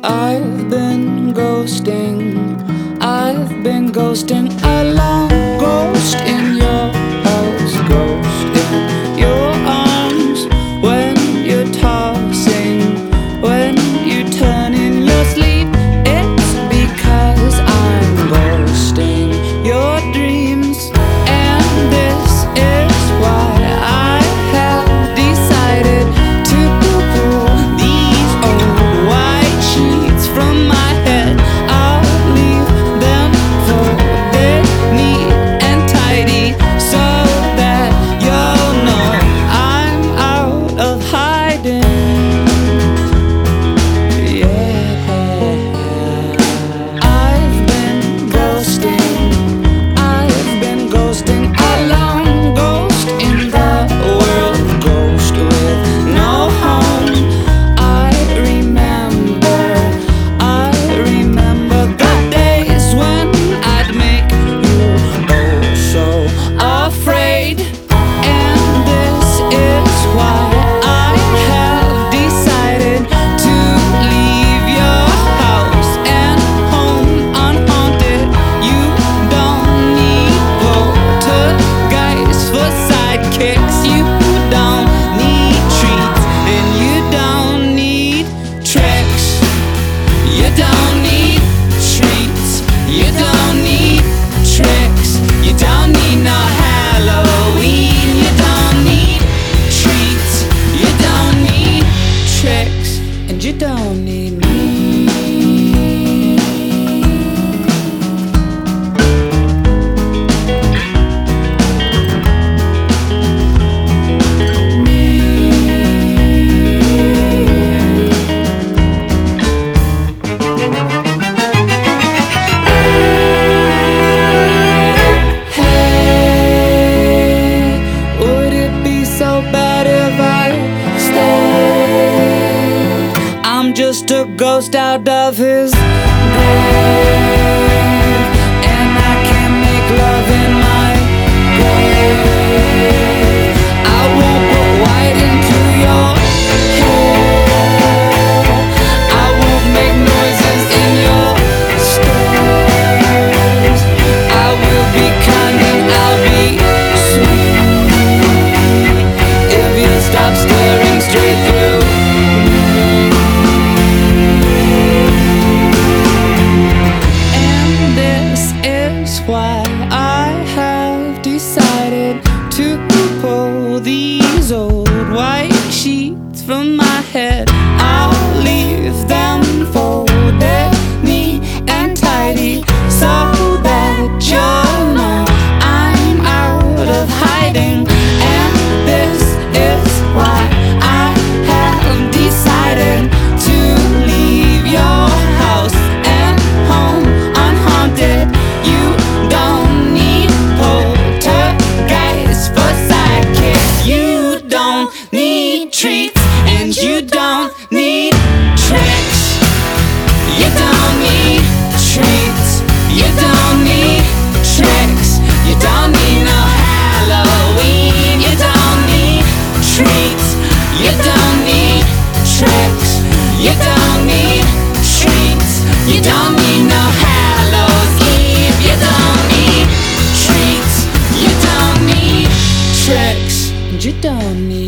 I've been ghosting a long ghost in your house, ghost in your arms. When you're tossing, when you turn in your sleep, it's because I'm ghosting your dreams. And this is why I have decided to pull these old white sheets from my head. I'll leave them folded neat and tidy so that you'll know I'm out of hiding. Yeah, I've been ghosting a long ghost in the world, ghost with no home. I remember the days when I'd make you oh so afraid. And this is why I have decided to leave your house and home unhaunted. You don't need poltergeists for sidekicks. You don't need treats and you don't need tricks. You don't need treats, you don't need tricks. You don't need no Halloween. You don't need treats, you don't need tricks, and you don't need me. Would it be so bad if I stayed? I'm just a ghost out of his grave, and I can't make love in my grave. I won't put white into your hair. I won't make noises in your stairs. I will be kind and I'll be sweet if you stop staring straight through me. And this is why I have decided to pull these old white sheets from my head. I'll leave them folded neat and tidy so that you'll know I'm out of hiding. And this is why I have decided to leave your house and home unhaunted. You don't need poltergeists for sidekicks. You don't need treats and you don't need tricks. You don't need treats, you don't need tricks. You don't need no Halloween. You don't need treats, you don't need tricks. You don't need treats, you don't need no Hallows Eve. You don't need treats, you don't need tricks, and you don't need